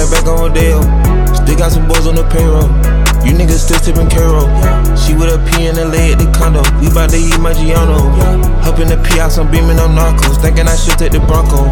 right back on Rodeo. Still got some boys on the payroll. You niggas still tipping Caro. She with a P in the leg at the condo. We bout to eat my Giano. Up in the P house, I'm beaming on narcos. Thinking I should take the Bronco.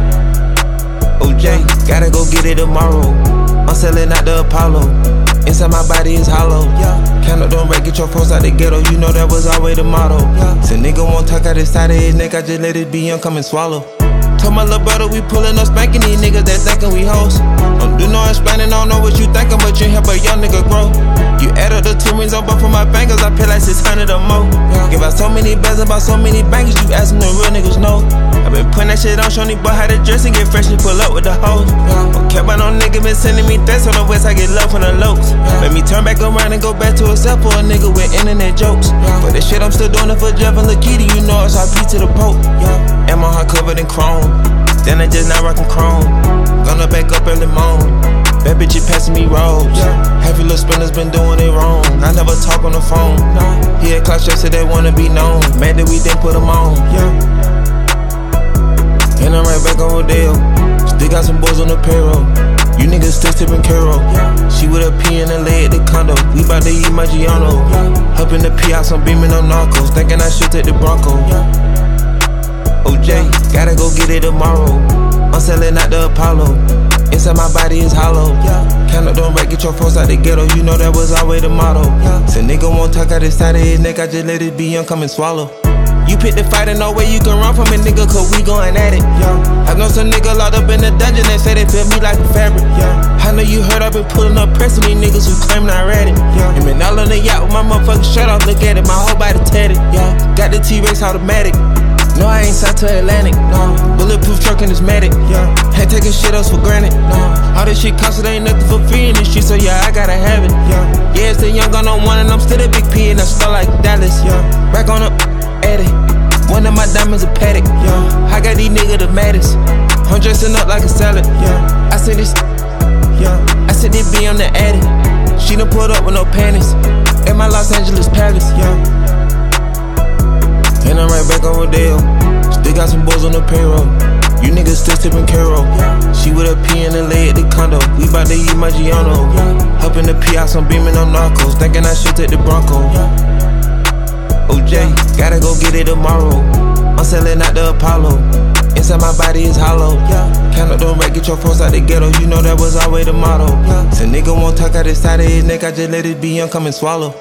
OJ, gotta go get it tomorrow. I'm selling out the Apollo. Inside my body is hollow. Count up, don't break, get your folks out the ghetto. You know that was always the motto. Say nigga won't talk out the side of his neck, I just let it be young, come and swallow. Told my little brother we pullin' up spanking these niggas that thinkin' we hoes. Don't do no explaining, don't know what you thinkin', but you help a young nigga grow. You add up the 2 rings on both of my fingers, I pay like 600 or more. Give out so many bands about so many bangers, you ask them the real niggas know. I been putting that shit on, showing these boy how to dress and get fresh and pull up with the hoes. Don't care about no nigga been sending me threats on the west, I get love from the lokes. Let me turn back around and go back to herself for a nigga with internet jokes. But this shit I'm still doing it for Jeff and Lakita, you know it's RP to the Pope. And my heart covered in chrome. Then I just not rockin' chrome. Gonna back up early morning. That bitch is passing me rolls. Heavy little spinners been doing it wrong. I never talk on the phone. He had clout shots, said they wanna be known. Mad that we didn't put them on. And I'm right back on Rodeo. Still got some boys on the payroll. You niggas still tipping Caro. She with a P in the leg at the condo. We bout to eat my Giano. Up in the P house, I'm beaming on narcos. Thinking I should take the Bronco. OJ, gotta go get it tomorrow. I'm selling out the Apollo. Inside my body is hollow. Count up, don't break, get your folks out the ghetto. You know that was always the motto. Say nigga won't talk out the side of his neck, I just let it be young, come and swallow. You pick the fight and no way you can run from it, nigga, cause we going at it. I know some nigga locked up in the dungeon, they say they feel me like a fabric. I know you heard I been pulling up pressing these niggas who claim I read it. And been all on the yacht with my motherfucking shirt off, look at it, my whole body tatted. Got the T-Rex automatic. No, I ain't signed to Atlantic. No, bulletproof truck and it's medic. Ain't taking shit else for granted. No, all this shit costs, it ain't nothing for free in this shit, so yeah, I gotta have it. Yeah, it's the young gun on one, and I'm still a big P, and I still like Dallas. Back on up, Eddie. One of my diamonds a paddock. I got these niggas the maddest. I'm dressing up like a salad. I said this. I said it be on the addict. She done pulled up with no panties. In my Los Angeles palace. And I'm right back on Rodeo. Still got some boys on the payroll. You niggas still tipping Caro. She with a P in the leg at the condo. We bout to eat my Giano. Up in the P house, I'm beaming on narcos. Thinking I should take the Bronco. OJ, gotta go get it tomorrow. I'm selling out the Apollo. Inside my body is hollow. Count up, don't break, get your folks out the ghetto. You know that was always the motto. Say nigga won't talk out the side of his neck, I just let it be young, come and swallow.